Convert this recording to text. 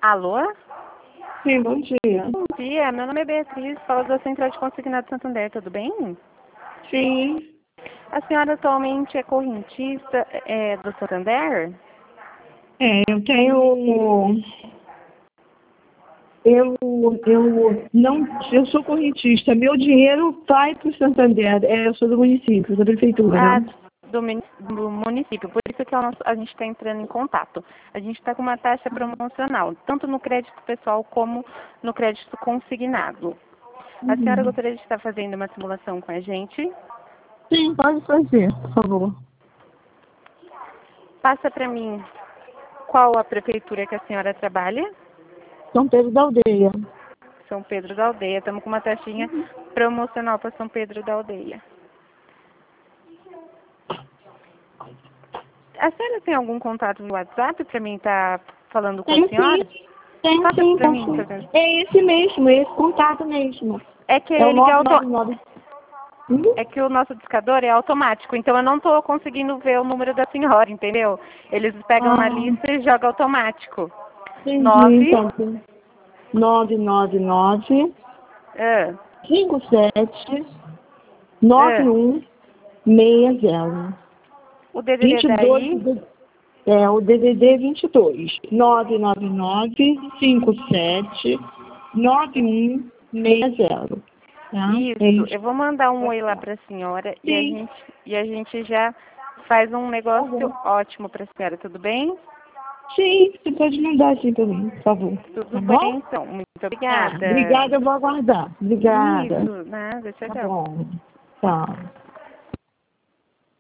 Alô? Sim, bom dia. Bom dia, meu nome é Beatriz, falo da Central de Consignado Santander, tudo bem? Sim. A senhora atualmente é correntista do Santander? Eu tenho. Eu sou correntista. Meu dinheiro vai para o Santander. Eu sou do município, da prefeitura. Do município, por isso que a gente está entrando em contato. A gente está com uma taxa promocional, tanto no crédito pessoal como no crédito consignado. A senhora gostaria de estar fazendo uma simulação com a gente? Sim, pode fazer, por favor. Passa para mim qual a prefeitura que a senhora trabalha? São Pedro da Aldeia. São Pedro da Aldeia. Estamos com uma taxinha promocional para São Pedro da Aldeia. A senhora tem algum contato no WhatsApp para mim estar falando com a senhora? Tem Passa sim, para tem mim, sim. por favor. É esse mesmo, esse contato mesmo. É que É o ele é 999. É que o nosso discador é automático, então eu não estou conseguindo ver o número da senhora, entendeu? Eles pegam na lista e jogam automático. Entendi, então. 999 Ah, 57 ah. 9160. O DDD 22 daí, o DDD 22 999 57 9160. Tá? É isso, isso. eu vou mandar um oi lá para a senhora Sim. e a gente já faz um Tá negócio bom. ótimo para a senhora, tudo bem? Sim, você pode mandar assim também, por favor. Tudo Tá bem, bom? então. Muito Tá. obrigada. Obrigada, eu vou aguardar. Obrigada. Isso, nada, tchau, Tá tchau. bom. Tchau.